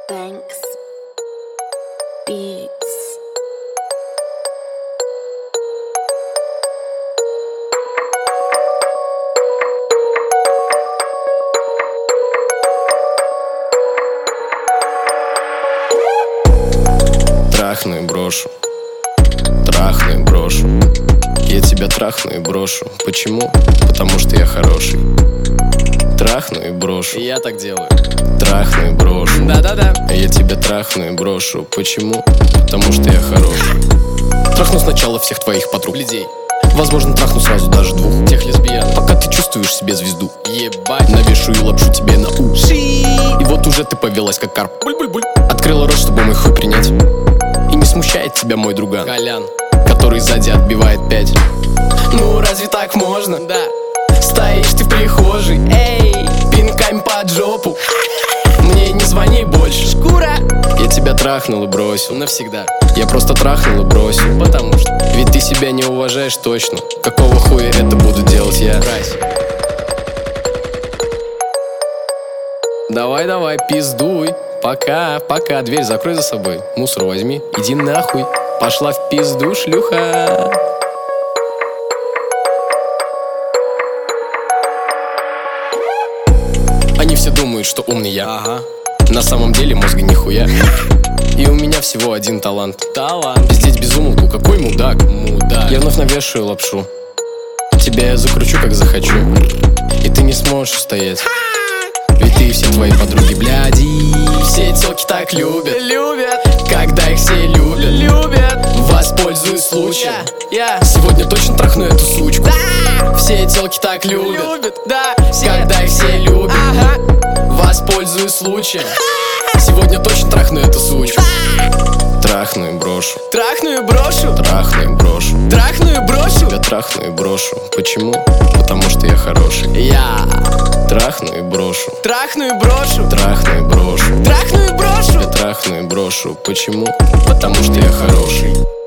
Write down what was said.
Banks Beats. Трахну и брошу, трахну и брошу. Я тебя трахну и брошу. Почему? Потому что я хороший. Трахну и брошу. Я так делаю. Трахну и брошу. Да-да-да. Я тебя трахну и брошу. Почему? Потому что я хороший. Трахну сначала всех твоих подруг, Людей, возможно, трахну сразу даже двух. тех лесбиян. Пока ты чувствуешь себе звезду, Ебать. навешу и лапшу тебе на уши. И вот уже ты повелась как карп. Буль-буль-буль. Открыла рот, чтобы мой хуй принять. И не смущает тебя мой друган, Колян. который сзади отбивает 5. Ну разве так можно? Да. Стоишь ты в прихожей, Эй, пинками под жопу. мне не звони больше. Шкура. Я тебя трахнул и бросил. Навсегда. Я просто трахнул и бросил. Потому что Ведь ты себя не уважаешь точно. Какого хуя это буду делать я? мразь. Давай, пиздуй. Пока, дверь закрой за собой. Мусор возьми, иди нахуй. Пошла в пизду, шлюха. Они все думают, что умный я. Ага. На самом деле мозга нихуя. И у меня всего один талант. Талант. Пиздеть без умолку, какой мудак. Мудак. Я вновь навешаю лапшу. Тебя я закручу, как захочу. И ты не сможешь устоять. Ведь ты и все твои подруги, бляди. Все телки так любят, Любят. когда их все любят. Любят. Воспользуюсь случаем. Я. Сегодня точно трахну эту сучку. Все телки так любят, Любят. Да. Все. когда их все любят. Ага. Воспользуюсь случаем. Сегодня точно трахну эту сучку. Трахну и брошу, Трахну и брошу. трахну и брошу. Трахну и брошу. Я трахну и брошу. Почему? Потому что я хороший. Я. Трахну и брошу, Трахну и брошу. трахну и брошу. Трахну и брошу. Я трахну и брошу. Почему? Потому что я хороший.